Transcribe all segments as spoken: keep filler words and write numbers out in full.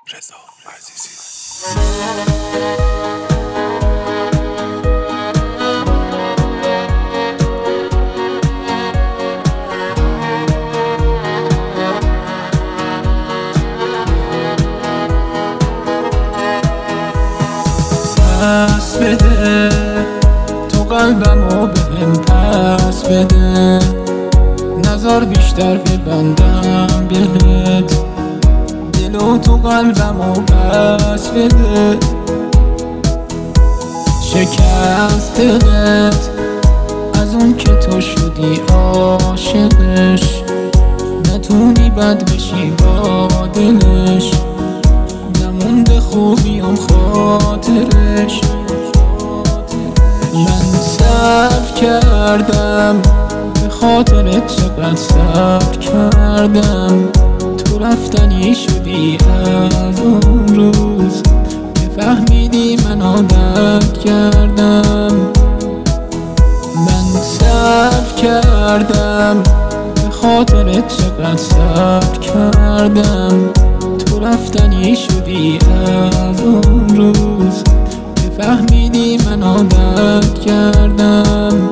رضا عزیزی. پس بده تو قلبمو بهم، پس بده نظر بیشتر ببندم بهت، دلو تو قلبمو پس بده. شکست دلت از اون که تو شدی عاشقش، نتونی بد بشی با دلش، نمونده خوبیم خاطرش. من صبر کردم به خاطرت، چقدر صبر کردم، تو رفتنی شدی از اون روز که فهمیدی من عادت کردم. من صبر کردم به خاطرت، چقدر صبر کردم، تو رفتنی شدی از اون روز که فهمیدی من عادت کردم.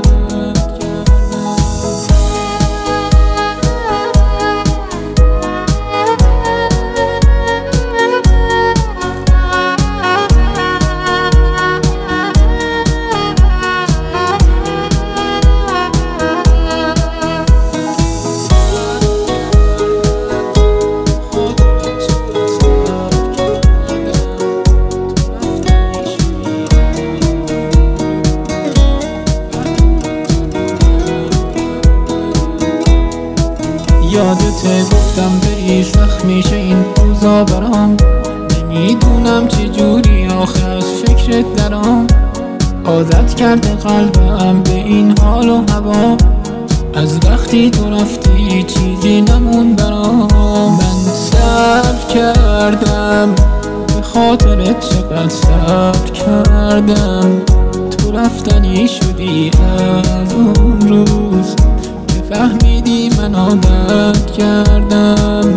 یادته گفتم بری سخت میشه این روزا برام، نمیدونم چجوری آخر از فکرت درام. عادت کرده قلبم به این حال و هوا، از وقتی تو رفتی چیزی نمون برام. من صبر کردم به خاطرت، چقدر صبر کردم، تو رفتنی شدی از اون روز که فهمیدی من عادت کردم.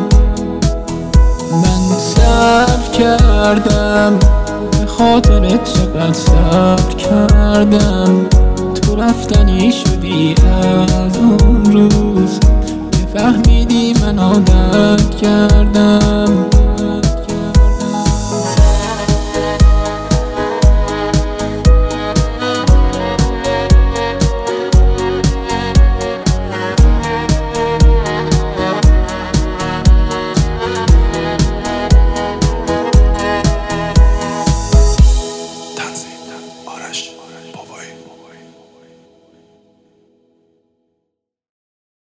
من صبر کردم به خاطرت، چقدر صبر کردم، تو رفتنی شدی از اون روز که فهمیدی من عادت کردم. آرش